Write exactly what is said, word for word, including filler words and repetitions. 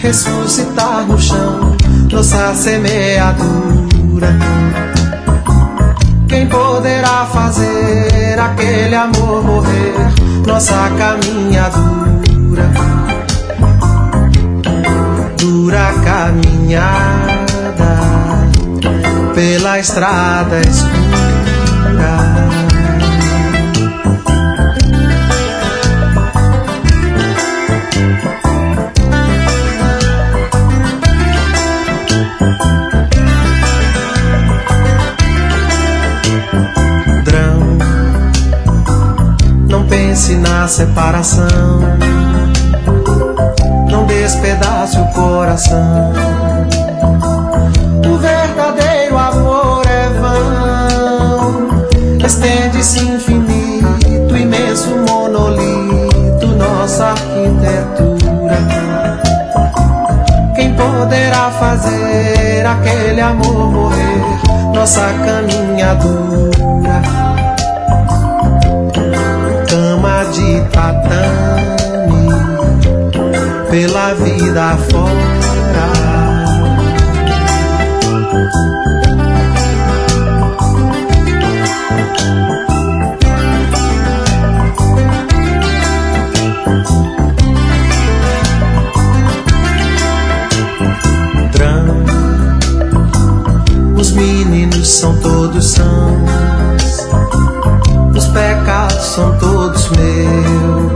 ressuscitar no chão nossa semeadura. Quem poderá fazer aquele amor morrer nossa caminhadura? Dura caminhada pela estrada escura. Drão, não pense na separação, não despedace o coração. O verdadeiro amor é vão, estende-se infinito, imenso monolito, nossa arquitetura. Quem poderá fazer aquele amor morrer nossa caminhadura? Cama de tatame pela vida fora. Os meninos são todos sãos, os pecados são todos meus.